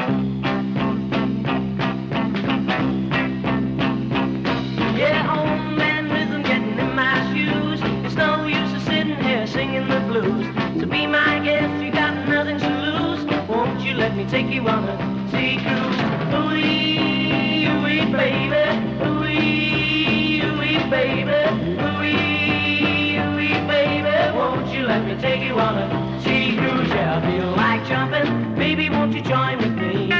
Yeah, old man rhythm getting in my shoes. It's no use of sitting here singing the blues. So be my guest, you got nothing to lose. Won't you let me take you on a sea cruise? Ooh-wee, ooh-wee, baby. Ooh-wee, ooh-wee, baby. Ooh-wee, ooh-wee, baby. Won't you let me take you on a sea cruise? Yeah, I feel like jumping. Baby, won't you join with me?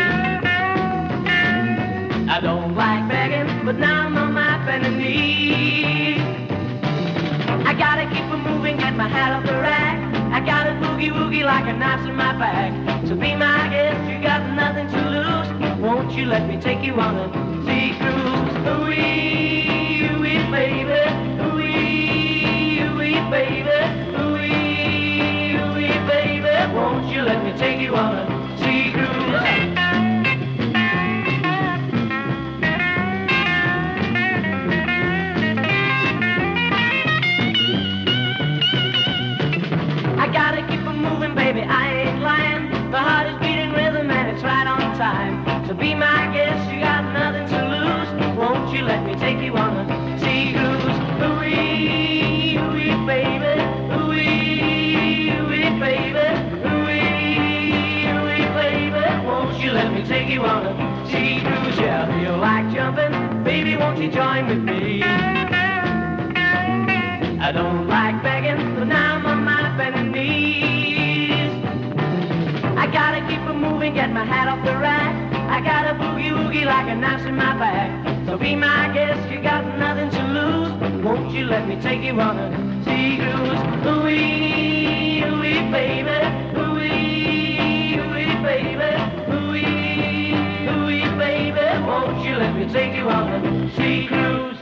I don't like begging, but now I'm on my bending knee. I gotta keep it moving, get my hat off the rack. I gotta boogie-woogie like a knife's in my back. So be my guest, you got nothing to lose. Won't you let me take you on a sea cruise? Ooh-wee, ooh-wee, baby. Ooh-wee, ooh-wee, baby. Ooh-wee, ooh-wee, baby. Won't you let me take you on a sea cruise? I gotta keep it moving, baby, I ain't lying. The heart is beating rhythm and it's right on time. So be my guest, you got nothing to lose. Won't you let me take you on a sea cruise? Ooh-wee, ooh-wee, baby. Ooh-wee, ooh-wee, baby. Ooh-wee, ooh-wee, baby. Won't you let me take you on a sea cruise? Yeah, I feel like jumping. Baby, won't you join with me? I don't like begging, but now I'm on my bending knees. I gotta keep it moving, get my hat off the rack. I gotta boogie-woogie like a knife's in my back. So be my guest, you got nothing to lose. Won't you let me take you on a sea cruise? Ooh-wee, ooh-wee, baby. Ooh-wee, ooh-wee, baby. Ooh-wee, ooh-wee, baby. Won't you let me take you on a sea cruise?